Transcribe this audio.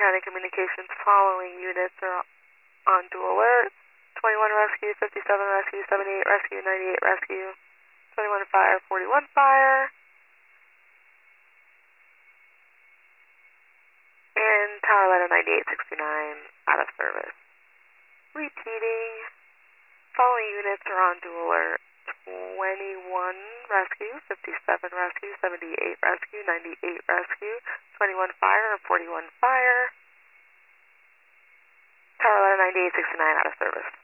County Communications, following units are on dual alert. 21 rescue, 57 rescue, 78 rescue, 98 rescue, 21 fire, 41 fire. And tower letter 9869 out of service. Repeating, following units are on dual alert. 21 rescue, 57 rescue, 78 rescue, 98 rescue, 21 fire, 41 fire. Tower letter 9869 out of service.